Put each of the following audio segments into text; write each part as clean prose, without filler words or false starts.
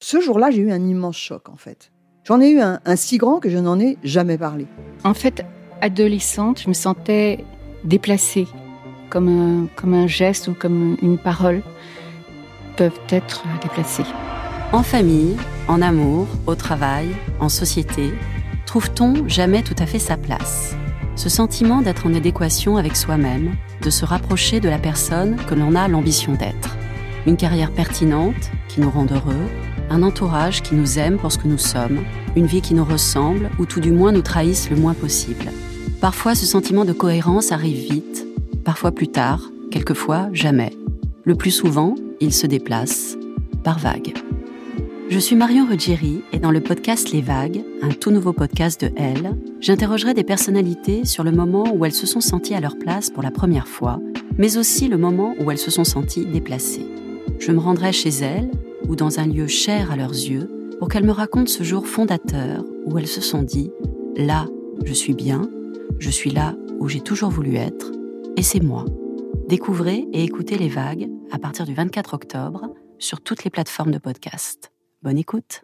Ce jour-là, j'ai eu un immense choc, en fait. J'en ai eu un si grand que je n'en ai jamais parlé. En fait, adolescente, je me sentais déplacée, comme un geste ou comme une parole peuvent être déplacées. En famille, en amour, au travail, en société, trouve-t-on jamais tout à fait sa place ? Ce sentiment d'être en adéquation avec soi-même, de se rapprocher de la personne que l'on a l'ambition d'être. Une carrière pertinente qui nous rend heureux, un entourage qui nous aime pour ce que nous sommes, une vie qui nous ressemble ou tout du moins nous trahisse le moins possible. Parfois, ce sentiment de cohérence arrive vite, parfois plus tard, quelquefois jamais. Le plus souvent, il se déplace par vagues. Je suis Marion Ruggieri et dans le podcast Les Vagues, un tout nouveau podcast de Elle, j'interrogerai des personnalités sur le moment où elles se sont senties à leur place pour la première fois, mais aussi le moment où elles se sont senties déplacées. Je me rendrai chez elles ou dans un lieu cher à leurs yeux pour qu'elles me racontent ce jour fondateur où elles se sont dit « Là, je suis bien, je suis là où j'ai toujours voulu être, et c'est moi ». Découvrez et écoutez Les Vagues à partir du 24 octobre sur toutes les plateformes de podcast. Bonne écoute.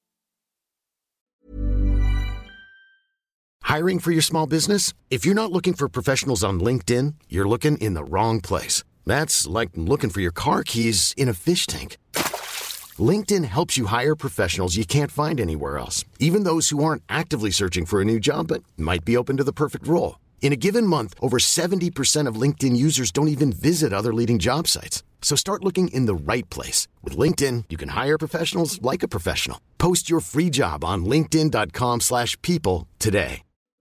Hiring for your small business? If you're not looking for professionals on LinkedIn, you're looking in the wrong place. That's like looking for your car keys in a fish tank. LinkedIn helps you hire professionals you can't find anywhere else, even those who aren't actively searching for a new job but might be open to the perfect role. In a given month, over 70% of LinkedIn users don't even visit other leading job sites. So start looking in the right place. With LinkedIn, you can hire professionals like a professional. Post your free job on linkedin.com/people today.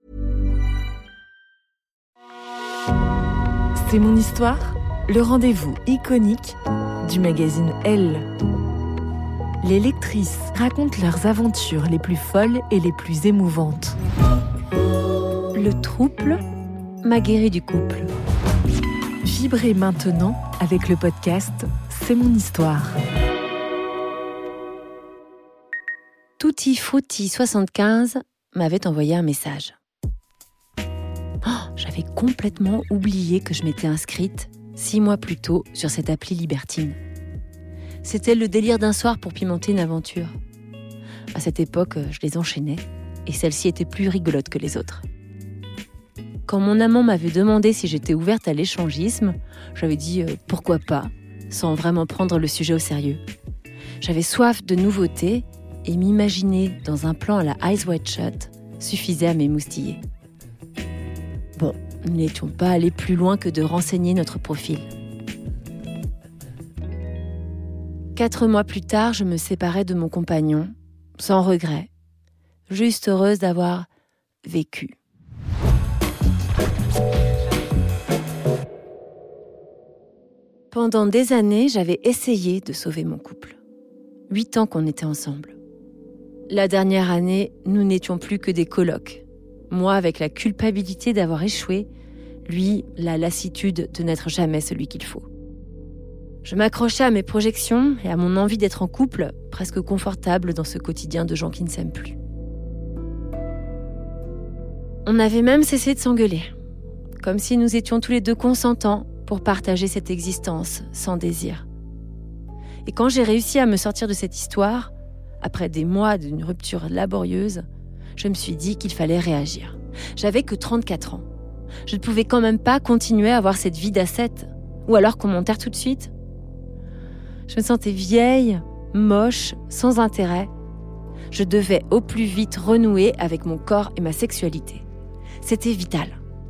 C'est mon histoire, le rendez-vous iconique du magazine Elle. Les lectrices racontent leurs aventures les plus folles et les plus émouvantes. Le trouble m'a guéri du couple. Vibrez maintenant avec le podcast C'est mon histoire. Tutti Frutti 75 m'avait envoyé un message. J'avais complètement oublié que je m'étais inscrite 6 mois plus tôt sur cette appli libertine. C'était le délire d'un soir pour pimenter une aventure. À cette époque, je les enchaînais et celle-ci était plus rigolote que les autres. Quand mon amant m'avait demandé si j'étais ouverte à l'échangisme, j'avais dit pourquoi pas, sans vraiment prendre le sujet au sérieux. J'avais soif de nouveautés et m'imaginer dans un plan à la Eyes Wide Shut suffisait à m'émoustiller. Bon, nous n'étions pas allés plus loin que de renseigner notre profil. 4 mois plus tard, je me séparais de mon compagnon, sans regret, juste heureuse d'avoir vécu. Pendant des années, j'avais essayé de sauver mon couple. 8 ans qu'on était ensemble. La dernière année, nous n'étions plus que des colocs. Moi avec la culpabilité d'avoir échoué, lui la lassitude de n'être jamais celui qu'il faut. Je m'accrochais à mes projections et à mon envie d'être en couple, presque confortable dans ce quotidien de gens qui ne s'aiment plus. On avait même cessé de s'engueuler, comme si nous étions tous les deux consentants pour partager cette existence sans désir. Et quand j'ai réussi à me sortir de cette histoire, après des mois d'une rupture laborieuse, je me suis dit qu'il fallait réagir. J'avais que 34 ans. Je ne pouvais quand même pas continuer à avoir cette vie d'ascète, ou alors qu'on m'enterre tout de suite. Je me sentais vieille, moche, sans intérêt. Je devais au plus vite renouer avec mon corps et ma sexualité. C'était vital.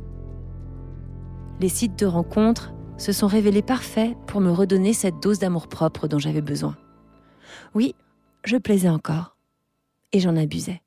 Les sites de rencontres se sont révélés parfaits pour me redonner cette dose d'amour-propre dont j'avais besoin. Oui, je plaisais encore. Et j'en abusais.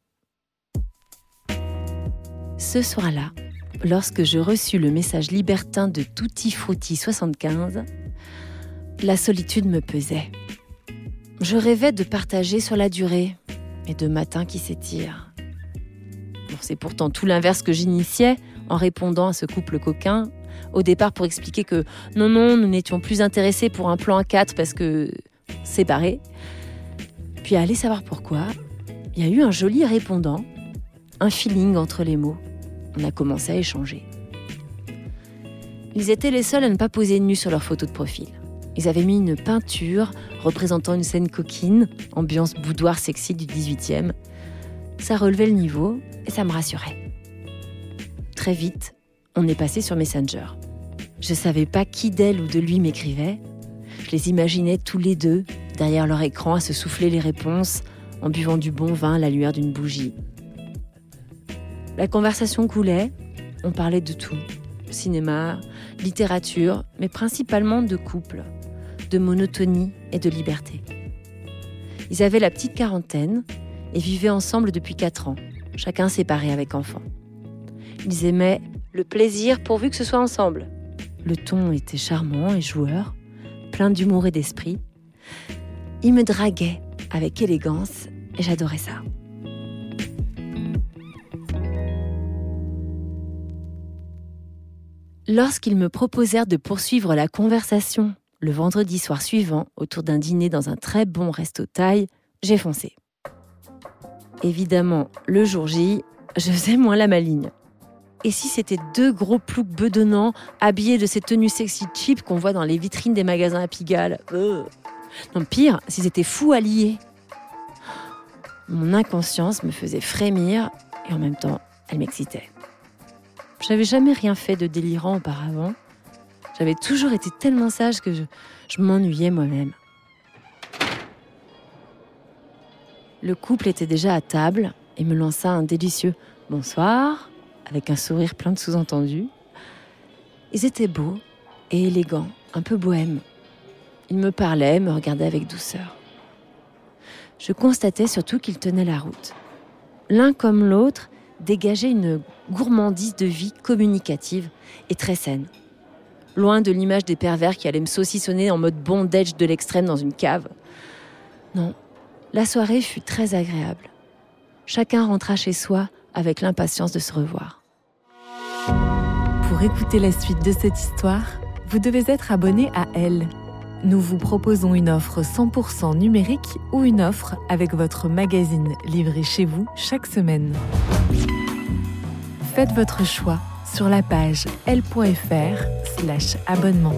Ce soir-là, lorsque je reçus le message libertin de Tutti Frutti 75, la solitude me pesait. Je rêvais de partager sur la durée et de matins qui s'étirent. Bon, c'est pourtant tout l'inverse que j'initiais en répondant à ce couple coquin, au départ pour expliquer que non, nous n'étions plus intéressés pour un plan à 4 parce que séparés. Puis à aller savoir pourquoi, il y a eu un joli répondant, un feeling entre les mots. On a commencé à échanger. Ils étaient les seuls à ne pas poser nus sur leur photo de profil. Ils avaient mis une peinture représentant une scène coquine, ambiance boudoir sexy du 18e. Ça relevait le niveau et ça me rassurait. Très vite, on est passé sur Messenger. Je savais pas qui d'elle ou de lui m'écrivait. Je les imaginais tous les deux, derrière leur écran, à se souffler les réponses, en buvant du bon vin à la lueur d'une bougie. La conversation coulait, on parlait de tout. Cinéma, littérature, mais principalement de couple, de monotonie et de liberté. Ils avaient la petite quarantaine et vivaient ensemble depuis 4 ans, chacun séparé avec enfant. Ils aimaient le plaisir pourvu que ce soit ensemble. Le ton était charmant et joueur, plein d'humour et d'esprit. Ils me draguaient avec élégance et j'adorais ça. Lorsqu'ils me proposèrent de poursuivre la conversation le vendredi soir suivant autour d'un dîner dans un très bon resto thaï, j'ai foncé. Évidemment, le jour J, je faisais moins la maligne. Et si c'était 2 gros ploucs bedonnants habillés de ces tenues sexy cheap qu'on voit dans les vitrines des magasins à Pigalle? Non, pire, s'ils étaient fous alliés. Mon inconscience me faisait frémir et en même temps, elle m'excitait. J'avais jamais rien fait de délirant auparavant. J'avais toujours été tellement sage que je m'ennuyais moi-même. Le couple était déjà à table et me lança un délicieux « bonsoir » avec un sourire plein de sous-entendus. Ils étaient beaux et élégants, un peu bohèmes. Ils me parlaient, me regardaient avec douceur. Je constatais surtout qu'ils tenaient la route. L'un comme l'autre dégageait une gourmandise de vie communicative et très saine. Loin de l'image des pervers qui allaient me saucissonner en mode bondage de l'extrême dans une cave. Non, la soirée fut très agréable. Chacun rentra chez soi avec l'impatience de se revoir. Pour écouter la suite de cette histoire, vous devez être abonné à Elle. Nous vous proposons une offre 100% numérique ou une offre avec votre magazine livré chez vous chaque semaine. Faites votre choix sur la page elle.fr/abonnement.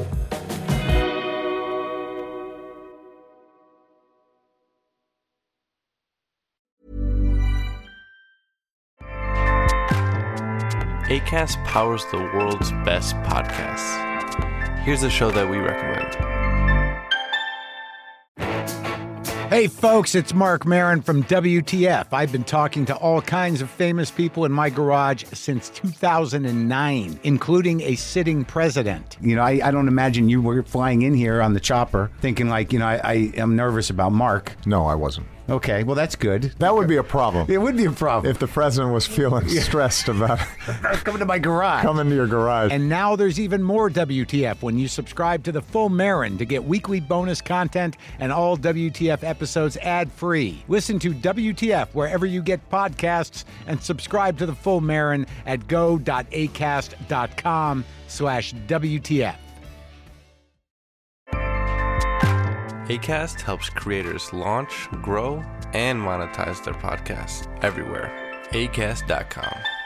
Acast powers the world's best podcasts. Here's a show that we recommend. Hey folks, it's Mark Maron from WTF. I've been talking to all kinds of famous people in my garage since 2009, including a sitting president. You know, I don't imagine you were flying in here on the chopper thinking like, I am nervous about Mark. No, I wasn't. Okay, well, that's good. That would be a problem. It would be a problem. If the president was feeling stressed about coming to my garage. Coming to your garage. And now there's even more WTF when you subscribe to the Full Marin to get weekly bonus content and all WTF episodes ad-free. Listen to WTF wherever you get podcasts and subscribe to the Full Marin at go.acast.com/WTF. Acast helps creators launch, grow, and monetize their podcasts everywhere. Acast.com.